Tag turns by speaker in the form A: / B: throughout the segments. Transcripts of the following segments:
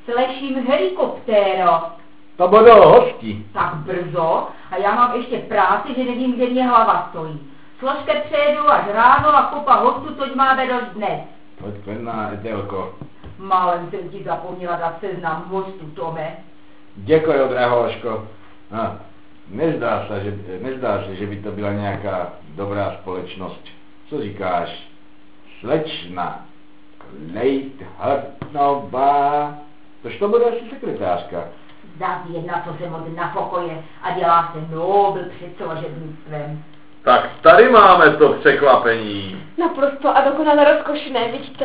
A: Slyším helikoptéro.
B: To budou hosti.
A: Tak brzo a já mám ještě práci, že nevím, kde mě hlava stojí. Složke přejedu až ráno a kupa hostů, toť máme dost dnes.
B: Pojď klidná, Etelko.
A: Málem jsem ti zapomněla dát seznam hostů, Tome.
B: Děkuji, drahoško. Nezdá se, že by to byla nějaká dobrá společnost. Co říkáš? Slečna Klejthartnová. Tož to bude asi sekretářka.
A: Zas jedna, co se moc nafokoje a dělá se nobl před celožebnictvem.
C: Tak tady máme to překvapení.
D: Naprosto a dokonale rozkošné, vidíte.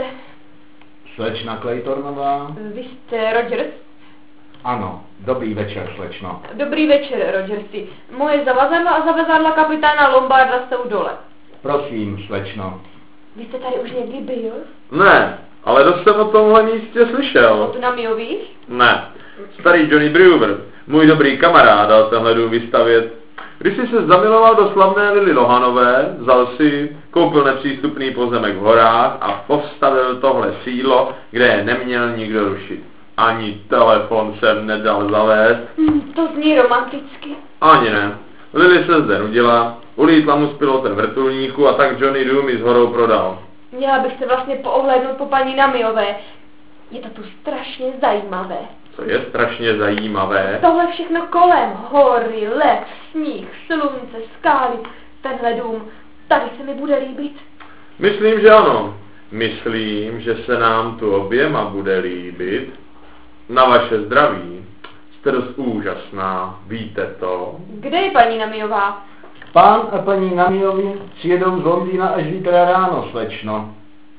B: Slečna Claytornová?
D: Vy jste Rogers?
B: Ano, dobrý večer, slečno.
D: Dobrý večer, Rogersi. Moje zavazadla a zavezadla kapitána Lombarda jsou dole.
B: Prosím, slečno.
D: Vy jste tady už někdy byl?
C: Ne, ale dost jsem o tomhle místě slyšel.
D: Od Namiových?
C: Ne, starý Johnny Brewer, můj dobrý kamarád, dal tenhle dům vystavět. Když si se zamiloval do slavné Lily Lohanové, vzal si, koupil nepřístupný pozemek v horách a postavil tohle sídlo, kde je neměl nikdo rušit. Ani telefon jsem nedal zavést.
D: To zní romanticky.
C: Ani ne. Lily se zde nudila, ulítla mu s pilotem vrtulníku a tak Johnny dům i s horou prodal.
D: Měla bych se vlastně poohlédnout po paní Namiové. Je to tu strašně zajímavé.
C: Co je strašně zajímavé?
D: Tohle všechno kolem, hory, les, sníh, slunce, skály, tenhle dům, tady se mi bude líbit.
C: Myslím, že ano. Myslím, že se nám tu oběma bude líbit. Na vaše zdraví. Jste dost úžasná, víte to?
D: Kde je paní Namiová?
B: Pán a paní Namiovi přijedou z Londýna až zítra ráno, slečno.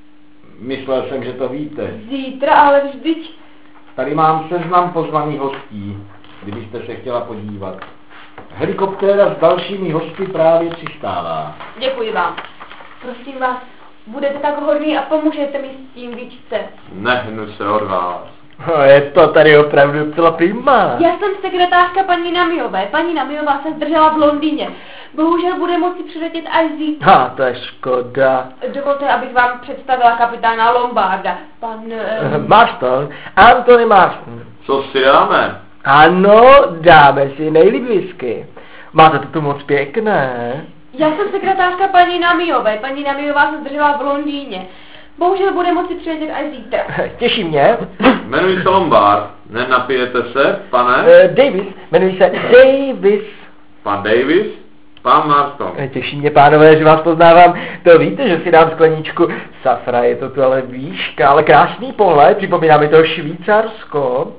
B: Myslel jsem, že to víte.
D: Zítra, ale vždyť...
B: Tady mám seznam pozvaných hostí, kdybyste se chtěla podívat. Helikoptéra s dalšími hosty právě přistává.
D: Děkuji vám. Prosím vás, budete tak hodný a pomůžete mi s tím, víčce.
C: Nehnu se od vás.
E: Je to tady opravdu docela prima.
D: Já jsem sekretářka paní Namiové. Paní Namiová se zdržela v Londýně. Bohužel bude moci přiletět až zítra.
E: To je škoda.
D: Dovolte, abych vám představila kapitána Lombarda. Pan...
E: Marston, Anthony Marston.
C: Co si dáme?
E: Ano, dáme si nejlíp whisky. Máte to tu moc pěkné.
D: Já jsem sekretářka paní Namiové. Paní Namiová se zdržela v Londýně. Bohužel bude moci přiletět až zítra.
E: Těší mě.
C: Jmenuji se Lombard. Nenapijete se, pane?
E: Davis, jmenuji se Davis.
C: Pan Davis? Pan Marston.
E: Těší mě, pánové, že vás poznávám. To víte, že si dám skleničku safra, je to tu ale výška, ale krásný pohled, připomíná mi to Švýcarsko.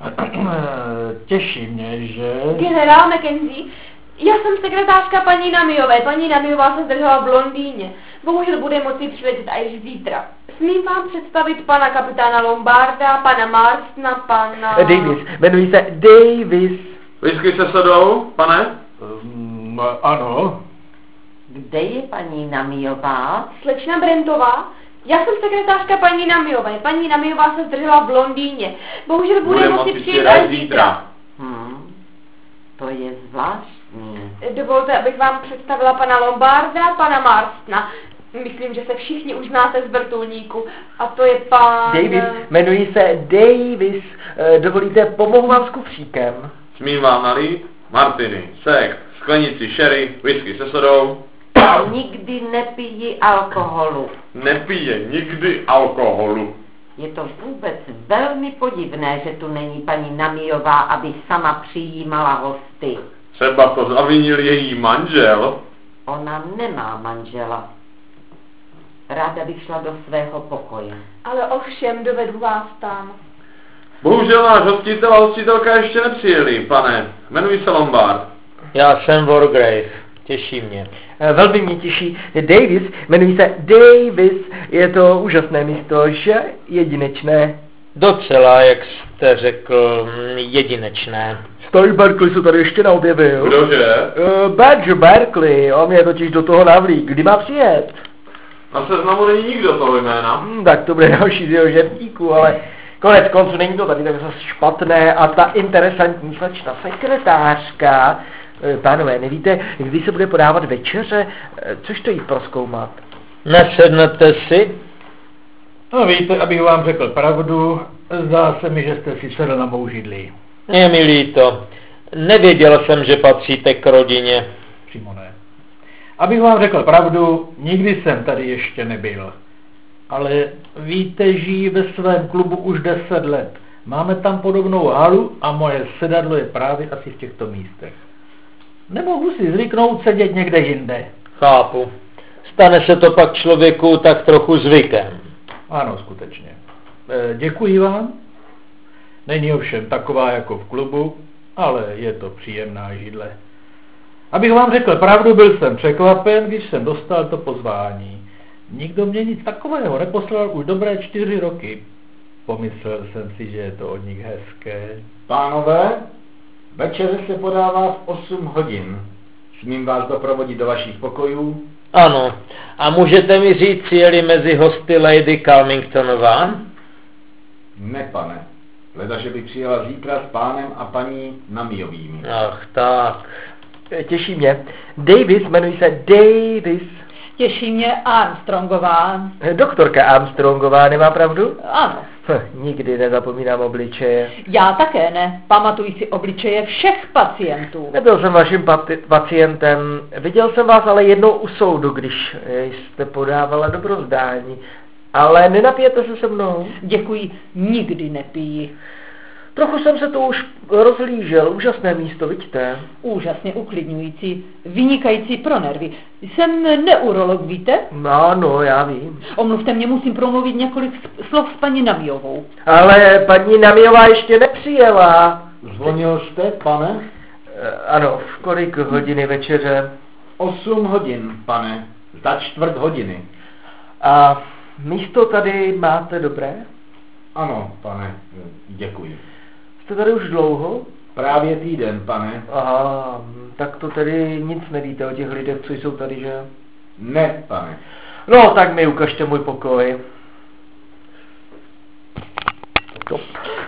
B: Těší mě, že...
D: Generál Mackenzie, já jsem sekretářka paní Namiové. Paní Namiová se zdržela v Londýně. Bohužel bude moci přiletět až zítra. Smím vám představit pana kapitána Lombarda, pana Marstona, pana...
E: Davis, jmenuji se Davis.
C: Whisky se sodou, pane?
B: Ano.
A: Kde je paní Namiová?
D: Slečna Brentová? Já jsem sekretářka paní Namiové. Paní Namiová se zdržela v Londýně. Bohužel bude moci přijet až zítra.
A: To je zvláštní.
D: Dovolte, abych vám představila pana Lombarda, pana Marstona. Myslím, že se všichni už znáte z vrtulníku. A to je pan...
E: Davis, jmenuji se Davis. Dovolíte, pomohu vám s kufříkem.
C: Smím vám nalít? Martiny, sekt, sklenici sherry, whisky se sodou.
A: Nikdy nepiji alkoholu.
C: Nepije nikdy alkoholu.
A: Je to vůbec velmi podivné, že tu není paní Namiová, aby sama přijímala hosty.
C: Třeba to zavinil její manžel.
A: Ona nemá manžela. Ráda bych šla do svého pokoje.
D: Ale ovšem, dovedu vás tam.
C: Bohužel náš hostitel a hostitelka ještě nepřijeli, pane. Jmenuji se Lombard.
E: Já jsem Wargrave. Těší mě. Velmi mě těší. Davis, jmenuji se Davis. Je to úžasné místo, že? Jedinečné.
F: Docela, jak jste řekl, jedinečné.
E: Starý Berkeley se tady ještě neobjevil.
C: Kdože?
E: Badger Berkeley, on mě totiž do toho navlík. Kdy má přijet?
C: Na seznamu není nikdo toho jména.
E: Tak to bude další z jeho žebtíku, ale konec konců není to tady tak zase špatné a ta interesantní slečna sekretářka. Pánové, nevíte, kdy se bude podávat večeře? Což to jí prozkoumat?
F: Nesednete si?
B: No víte, abych vám řekl pravdu,
E: Zdá se mi, že jste si sedl na mou židli.
F: Je mi líto. Nevěděl jsem, že patříte k rodině.
E: Přímo ne. Abych vám řekl pravdu, nikdy jsem tady ještě nebyl. Ale víte, žijí ve svém klubu už 10 let. Máme tam podobnou halu a moje sedadlo je právě asi v těchto místech. Nemohu si zvyknout sedět někde jinde.
F: Chápu. Stane se to pak člověku tak trochu zvykem.
E: Ano, skutečně. Děkuji vám. Není ovšem taková jako v klubu, ale je to příjemná židle. Abych vám řekl pravdu, byl jsem překvapen, když jsem dostal to pozvání. Nikdo mě nic takového neposlal už dobré 4 roky. Pomyslel jsem si, že je to od nich hezké.
B: Pánové, večeře se podává v 8 hodin. Smím vás doprovodit do vašich pokojů?
F: Ano. A můžete mi říct, je-li mezi hosty Lady Calmingtonová?
B: Ne, pane. Leda, že by přijela zítra s pánem a paní Namiovými.
F: Ach, tak.
E: Těší mě. Davis, jmenuji se Davis.
A: Těší mě Armstrongová.
E: Doktorka Armstrongová, nemá pravdu?
A: Ano.
E: Nikdy nezapomínám obličeje.
A: Já také ne. Pamatuji si obličeje všech pacientů.
E: Nebyl jsem vaším pacientem. Viděl jsem vás ale jednou u soudu, když jste podávala dobrozdání. Ale nenapijete se se mnou?
A: Děkuji, nikdy nepiji.
E: Trochu jsem se to už rozhlížel, úžasné místo, vidíte?
A: Úžasně uklidňující, vynikající pro nervy. Jsem neurolog, víte?
E: Ano, já vím.
A: Omluvte mě, musím promluvit několik slov s paní Namiovou.
E: Ale paní Namiová ještě nepřijela.
B: Zvonil jste, pane?
E: Ano, v kolik hodiny večeře?
B: 8 hodin, pane. Za 1/4 hodiny.
E: A místo tady máte dobré?
B: Ano, pane, děkuji.
E: Jste tady už dlouho?
B: Právě týden, pane.
E: Aha, tak to tedy nic nevíte o těch lidech, co jsou tady, že?
B: Ne, pane.
E: No, tak mi ukažte můj pokoj.